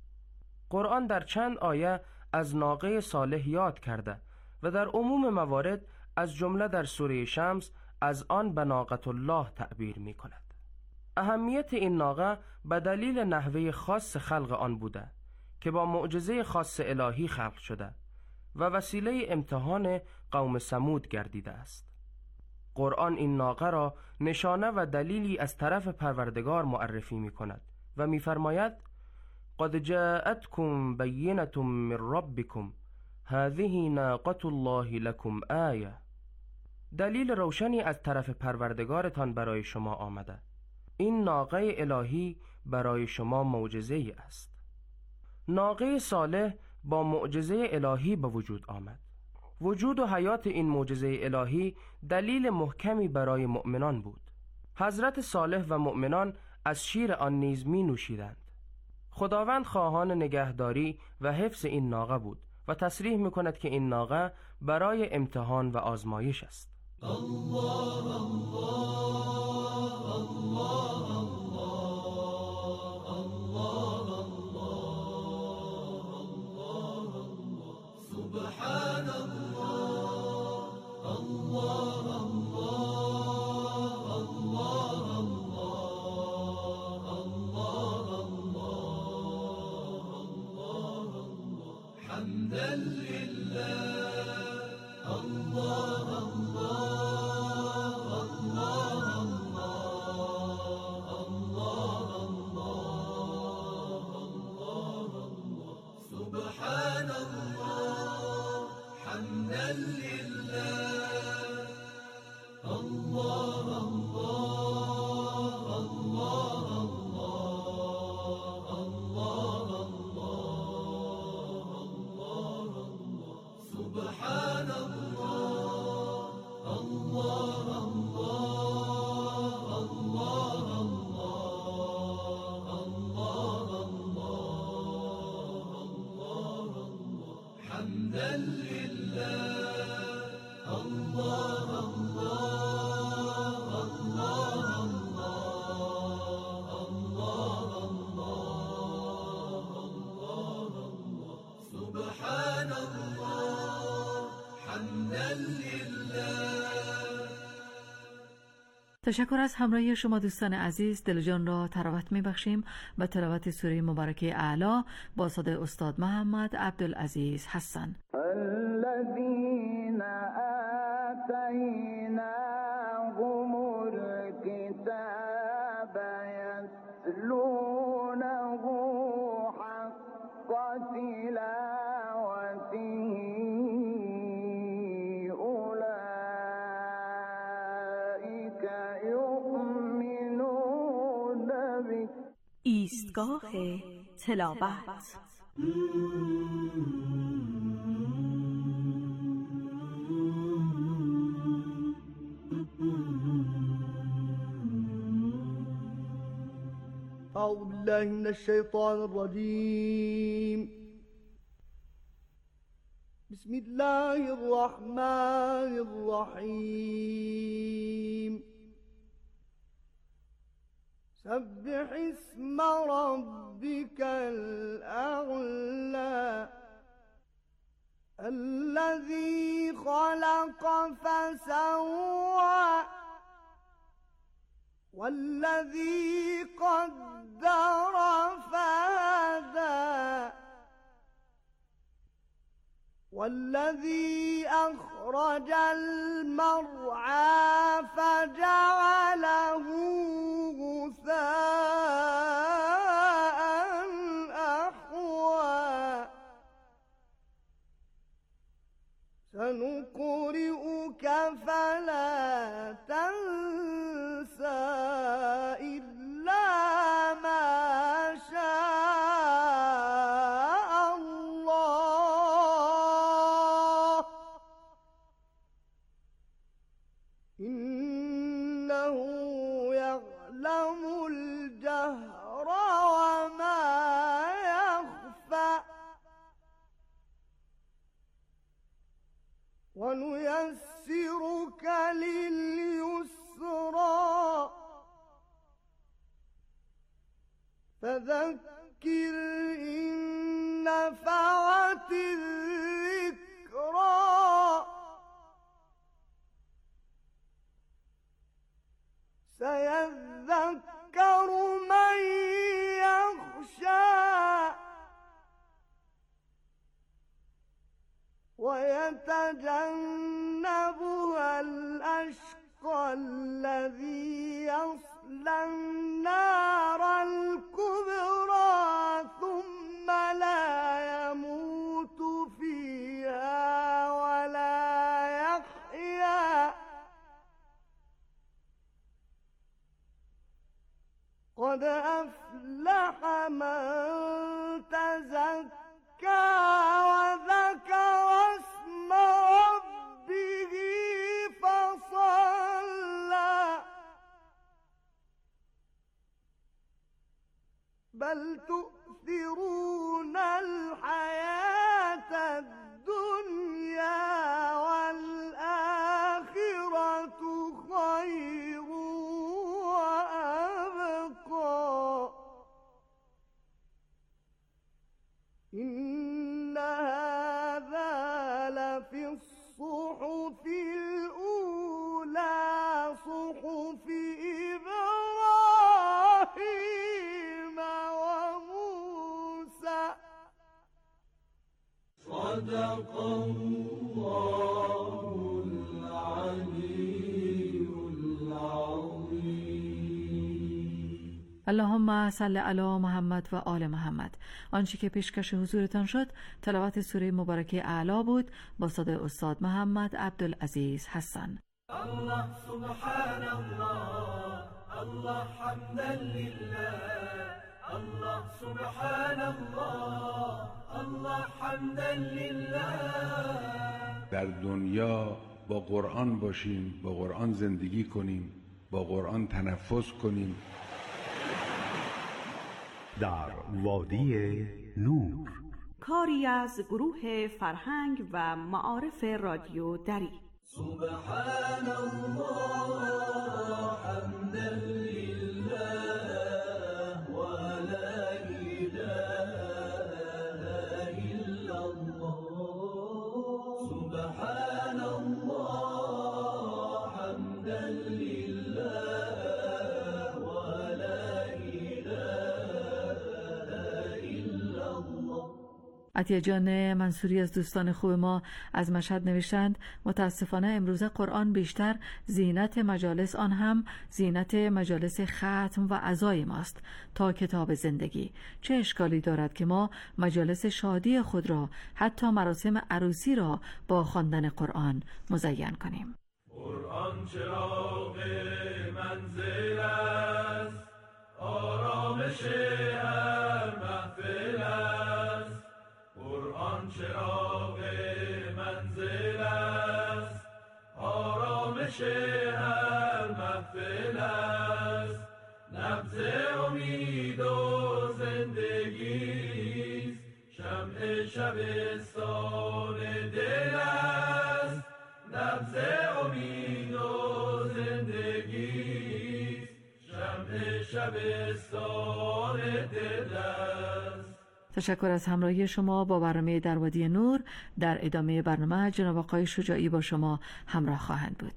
قرآن در چند آیه از ناقه صالح یاد کرده و در عموم موارد از جمله در سوره شمس از آن به ناقة الله تعبیر می کند. اهمیت این ناقه به دلیل نحوه خاص خلق آن بوده که با معجزه خاص الهی خلق شده و وسیله امتحان قوم ثمود گردیده است. قرآن این ناقه را نشانه و دلیلی از طرف پروردگار معرفی می کند و می فرماید قد جاءتكم بینة من ربكم هذه ناقة الله لكم آیه. دلیل روشنی از طرف پروردگارتان برای شما آمده. این ناقه الهی برای شما معجزه است. ناقه صالح با معجزه الهی به وجود آمد. وجود و حیات این معجزه الهی دلیل محکمی برای مؤمنان بود. حضرت صالح و مؤمنان از شیر آن نیز می نوشیدند. خداوند خواهان نگهداری و حفظ این ناقه بود و تصریح می کند که این ناقه برای امتحان و آزمایش است. الله الله الله الله الله الله سبحان الله الله الله الله الله حمدا لله الله تشکر از همراهی شما دوستان عزیز. دل و جان را تراوت میبخشیم به تلاوت سوره مبارکه اعلی با صدای استاد محمد عبدالعزیز حسن. الذين آتيناهم الكتاب يتلونه حق تلاوته ایستگاه تلاوت. أعوذ بالله من الشيطان الرجيم. بسم الله الرحمن الرحيم. سبح اسم ربك الأعلى الذي خلق فسوى والذي قدر فهدى والذي أخرج المرعى فجعله غثاء أحوى سنقرئك فلا تنسى إلا ما شاء الله إنه يعلم الجهر وما يخفى ونيسرك لليسرى فذكر إن نفعت الذكرى سيذكر من يخشى ويتجنبها الأشقى الذي يصلى النار الكبرى ثم لا يموت فيها ولا يحيا قد أفلح من تزكى وذكر اسم ربه فصلى بل تؤثرون الحياة الدنيا والآخرة خير وأبقى إن هذا لفي الصحف الأولى صحف إبراهيم وموسى صدق الله العلي العظيم. اللهم صل علی محمد و آل محمد. آنچه که پیشکش حضورتان شد تلاوت سوره مبارکه اعلی بود با صدای استاد محمد عبدالعزیز حسن. الله سبحان الله الله حمدا لله الله سبحان الله الله حمدا لله. در دنیا با قرآن باشیم، با قرآن زندگی کنیم، با قرآن تنفس کنیم. در وادی نور، کاری از گروه فرهنگ و معارف رادیو دری. سبحان الله حمدا لله و لا اله الا الله. سبحان الله حمدا لله و لا اله الا الله. عطیه جان منصوری از دوستان خوب ما از مشهد نوشتند متاسفانه امروزه قرآن بیشتر زینت مجالس، آن هم زینت مجالس ختم و عزای ماست تا کتاب زندگی. چه اشکالی دارد که ما مجالس شادی خود را، حتی مراسم عروسی را با خواندن قرآن مزین کنیم. قرآن چراغ منزل است، آرامش هر محفل است. قرآن چراغ منزل است، آرامش هر محفل است. نبض امید و شبستان دل است، نبض امید و زندگی، شمع شبستان دل است. تشکر از همراهی شما با برنامه در وادی نور. در ادامه برنامه جناب آقای شجاعی با شما همراه خواهند بود.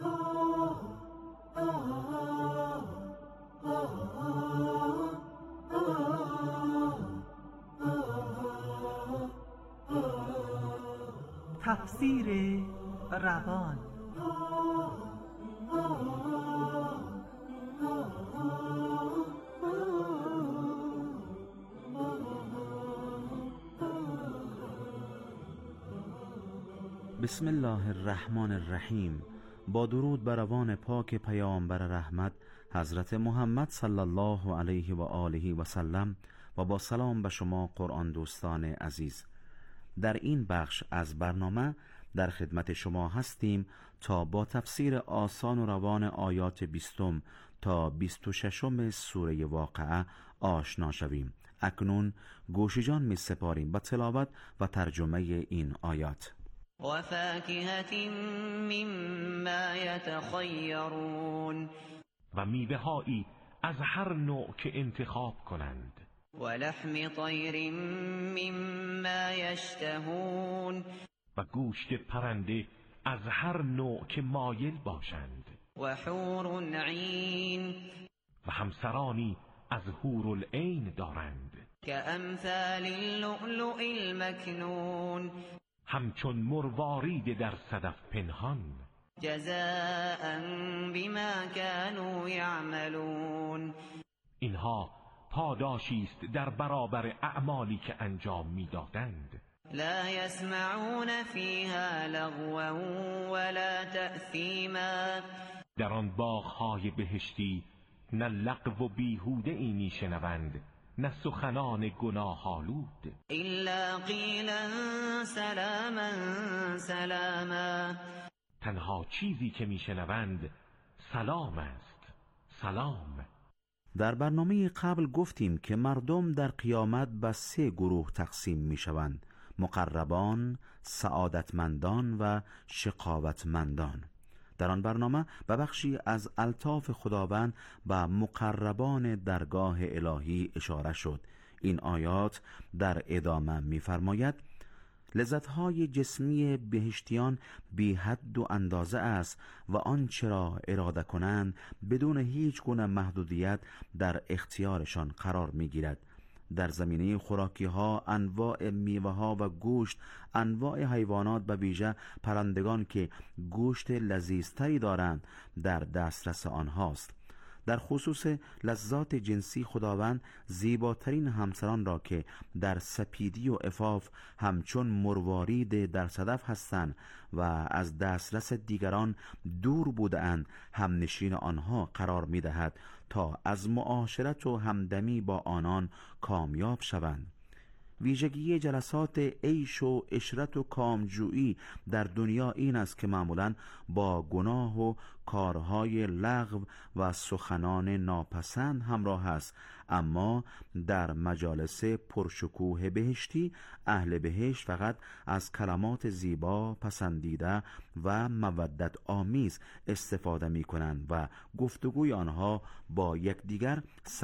تفسیر روان. بسم الله الرحمن الرحیم. با درود بر روان پاک پیامبر رحمت حضرت محمد صلی الله علیه و آله و سلم و با سلام به شما قرآن دوستان عزیز. در این بخش از برنامه در خدمت شما هستیم تا با تفسیر آسان و روان آیات بیستم تا بیست و ششم سوره واقعه آشنا شویم. اکنون گوشجان می سپاریم با تلاوت و ترجمه این آیات. و فاکهة مما یتخیرون، و میوه‌هایی از هر نوع که انتخاب کنند. و لحم طیر مما یشتهون، و گوشت پرنده از هر نوع که مایل باشند. و حور عین، و همسرانی از حور العین دارند که امثال اللؤلؤ المکنون، همچون مروارید در صدف پنهان. جزاء بما كانوا یعملون، اینها پاداشی است در برابر اعمالی که انجام میدادند. لا يسمعون فيها لغوا ولا تأثیما، در آن باغ‌های بهشتی نه لغو و بیهوده ای میشنوند، نه سخنان گناه‌آلود. الا قیلا سلاما سلاما، تنها چیزی که میشنوند سلام است، سلام. در برنامه قبل گفتیم که مردم در قیامت به سه گروه تقسیم میشوند: مقربان، سعادتمندان و شقاوتمندان. در آن برنامه به بخشی از الطاف خداوند به مقربان درگاه الهی اشاره شد. این آیات در ادامه می‌فرماید: لذت‌های جسمی بهشتیان بی حد و اندازه است و آنچه را اراده کنند بدون هیچ گونه محدودیت در اختیارشان قرار می‌گیرد. در زمینه خوراکی ها انواع میوه ها و گوشت، انواع حیوانات به ویژه پرندگان که گوشت لذیذتری دارند در دسترس آنهاست. در خصوص لذات جنسی خداوند زیباترین همسران را که در سپیدی و عفاف همچون مروارید در صدف هستند و از دسترس دیگران دور بودند همنشین آنها قرار می دهد تا از معاشرت و همدمی با آنان کامیاب شوند. ویژگی جلسات عیش و عشرت و کامجویی در دنیا این است که معمولاً با گناه و کارهای لغو و سخنان ناپسند همراه است، اما در مجالس پرشکوه بهشتی اهل بهشت فقط از کلمات زیبا، پسندیده و مودت آمیز استفاده می کنند و گفتگوی آنها با یکدیگر